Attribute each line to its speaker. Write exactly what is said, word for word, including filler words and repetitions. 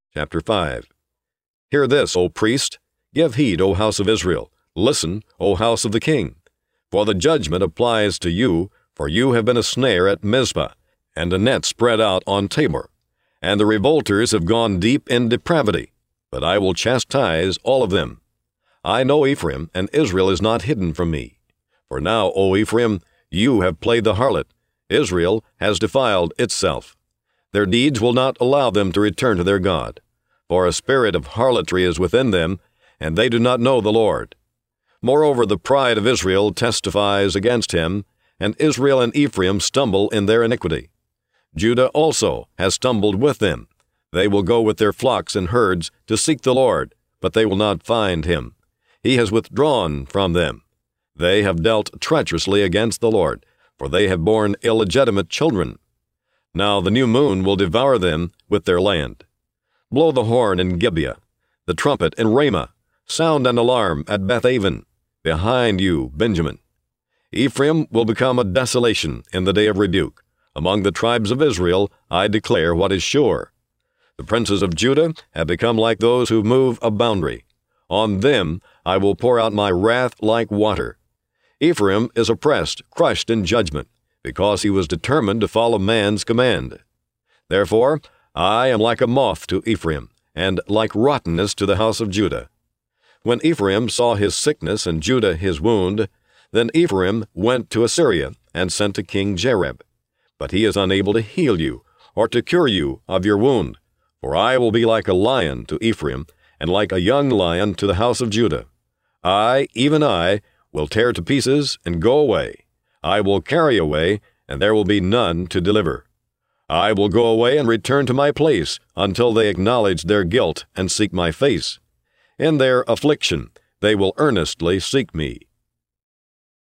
Speaker 1: Chapter five. Hear this, O priest, give heed, O house of Israel, listen, O house of the king. For the judgment applies to you, for you have been a snare at Mizpah, and a net spread out on Tabor. And the revolters have gone deep in depravity, but I will chastise all of them. I know Ephraim, and Israel is not hidden from me. For now, O Ephraim, you have played the harlot. Israel has defiled itself. Their deeds will not allow them to return to their God. For a spirit of harlotry is within them, and they do not know the Lord. Moreover, the pride of Israel testifies against him, and Israel and Ephraim stumble in their iniquity. Judah also has stumbled with them. They will go with their flocks and herds to seek the Lord, but they will not find him. He has withdrawn from them. They have dealt treacherously against the Lord, for they have borne illegitimate children. Now the new moon will devour them with their land. Blow the horn in Gibeah, the trumpet in Ramah, sound an alarm at Beth-aven. Behind you, Benjamin. Ephraim will become a desolation in the day of rebuke. Among the tribes of Israel I declare what is sure. The princes of Judah have become like those who move a boundary. On them I will pour out my wrath like water. Ephraim is oppressed, crushed in judgment, because he was determined to follow man's command. Therefore I am like a moth to Ephraim, and like rottenness to the house of Judah. When Ephraim saw his sickness and Judah his wound, then Ephraim went to Assyria and sent to King Jareb. But he is unable to heal you, or to cure you of your wound. For I will be like a lion to Ephraim, and like a young lion to the house of Judah. I, even I, will tear to pieces and go away. I will carry away, and there will be none to deliver. I will go away and return to my place until they acknowledge their guilt and seek my face. In their affliction they will earnestly seek me.